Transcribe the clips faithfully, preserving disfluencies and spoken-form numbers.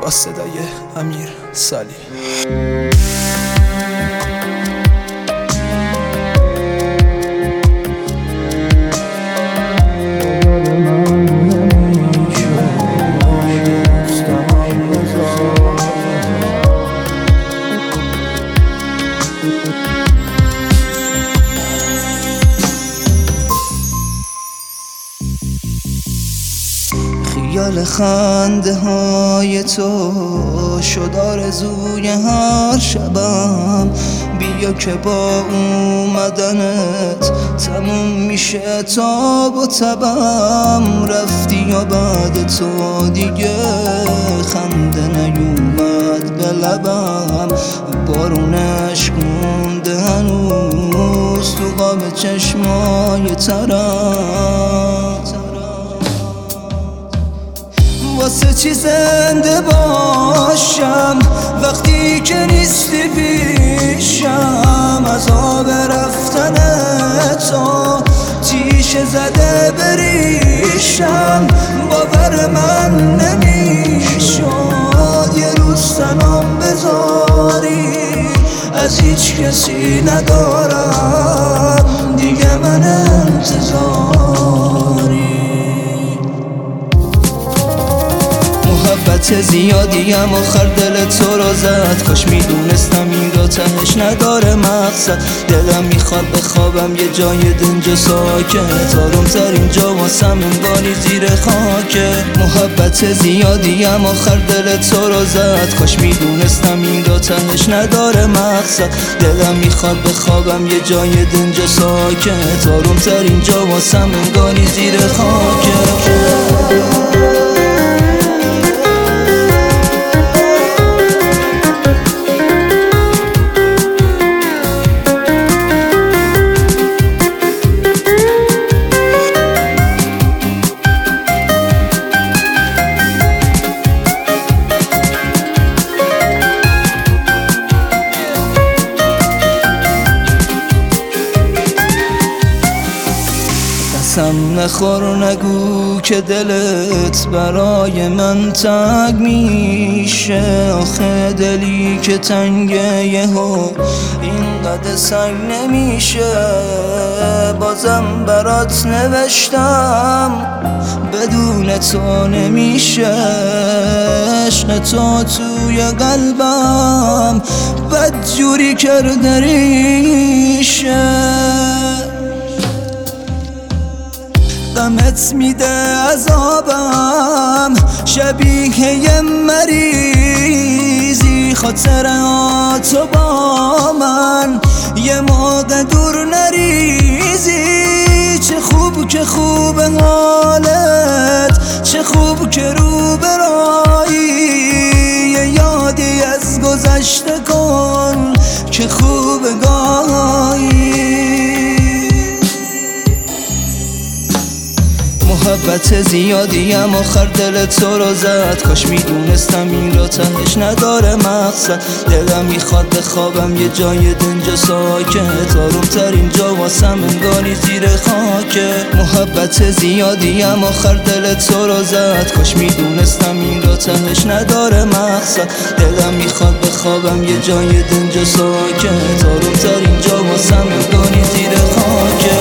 با صدای امیر سالی. خیال خنده های تو شد آرزوی هر شبم. بیا که با اومدنت تموم میشه تاب و تبم. رفتی و بعد تو دیگه خنده نیومد به لبم. بارونش مونده هنوز تو قاب چشمای ترم. واسه چی زنده باشم وقتی که نیستی پیشم؟ عذاب رفتن تو تیشه زده بریشم. باور من نمیشد یه روز تنام بذاری. از هیچ کسی ندارم دیگه من انتظاری. محبت زیادیم آخر دل تو رو زد. کاش میدونستم این را تهش نداره مقصد. دلم میخواد بخوابم یه جای دنج و ساکت. آروم ترین جا واسم انگاری زیر خاکه. محبت زیادیم آخر دل تو رو زد. کاش میدونستم این را تهش نداره مقصد. دلم میخواد بخوابم یه جای دنج و ساکت. آروم ترین جا واسم انگاری زیر خاکه. قسم نخور نگو که دلت برای من تنگ میشه. آخه دلی که تنگه یهو اینقدر سنگ نمیشه. بازم برات نوشتم بدون تو نمیشه. عشق تو توی قلبم بدجوری کرده ریشه. غمت میده عذابم شبیه یه مریضی. خاطراتو با من یه موقع دور نریزی. چه خوب که خوب حالت، چه خوب که رو برایی. یه یادی از گذشته کن که خوب گاهی. محبت زیادیم آخر دل تو رو زد. کاش میدونستم این را تهش نداره مقصد. دلم میخواد بخوابم یه جای دنج و ساکت. آروم ترین جا واسم انگاری زیر خاکه. محبت زیادیم آخر دل تو رو زد. کاش میدونستم این را تهش نداره مقصد. دلم میخواد بخوابم یه جای دنج و ساکت. آروم ترین جا واسم انگاری زیر خاکه.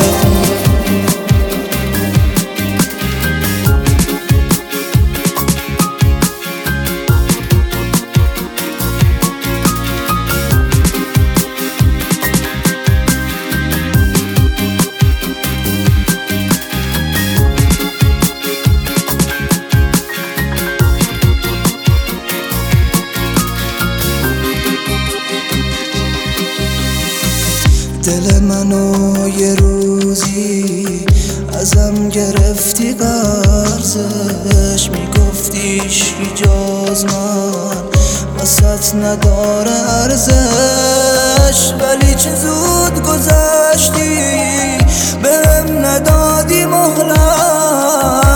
دل منو یه روزی ازم گرفتی قرضش. میگفتی هیچکی جز من واسط نداره ارزش. ولی چه زود گذشتی بهم ندادی مهلت.